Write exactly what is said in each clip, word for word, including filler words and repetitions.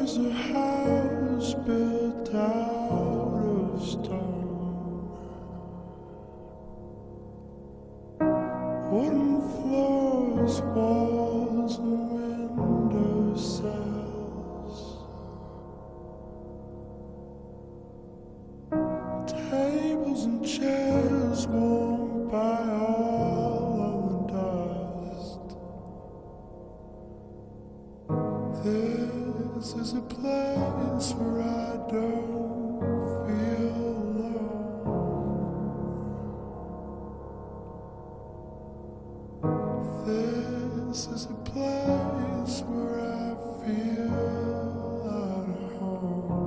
is a house built out of stone, wooden floors, walls, and window sills, tables and chairs worn by all of the dust. This is a place where I don't feel alone. This is a place where I feel at home.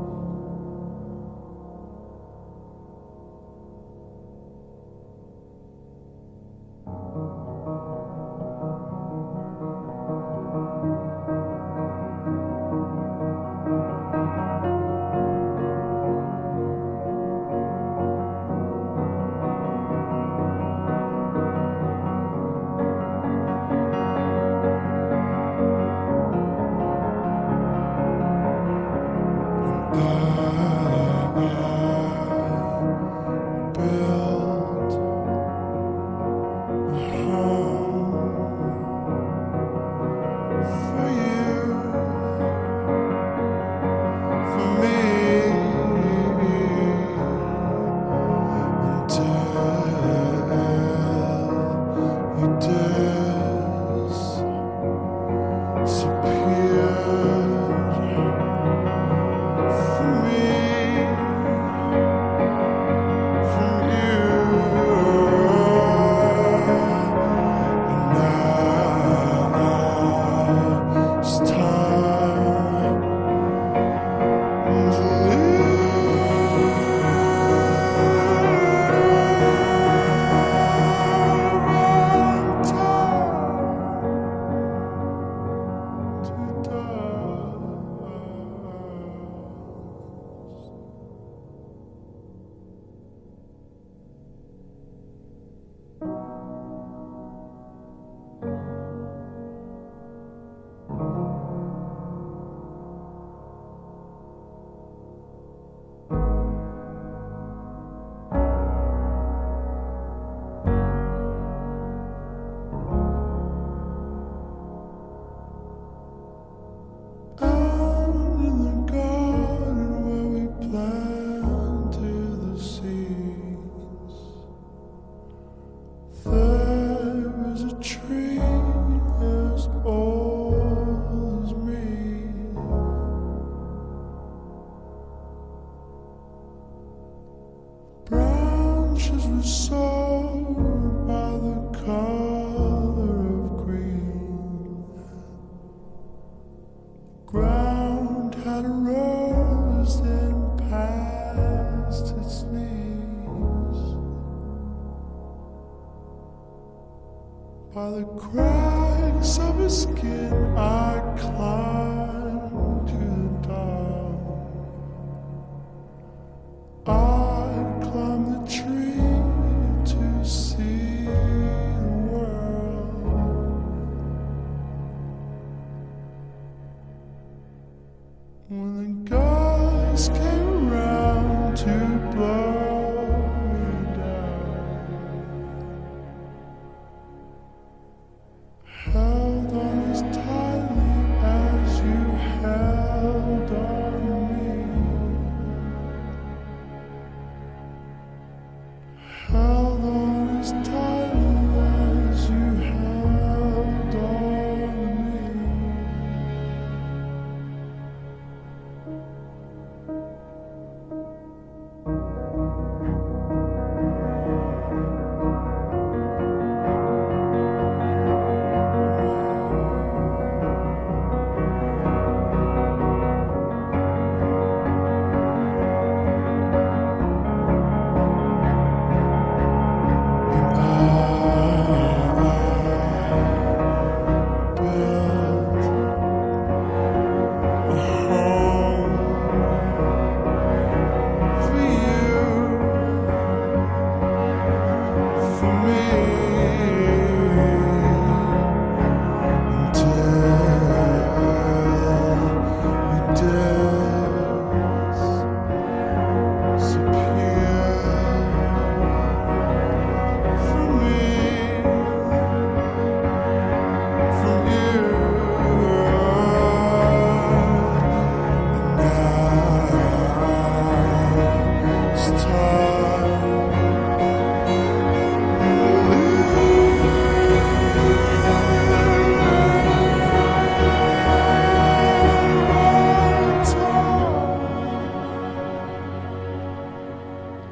Branches were sown by the color of green. Ground had a rose then past its knees. By the cracks of his skin I climbed to the dawn. I climbed the tree to see the world. When the gods came around to blow me down, held on as tightly as you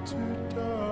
to die.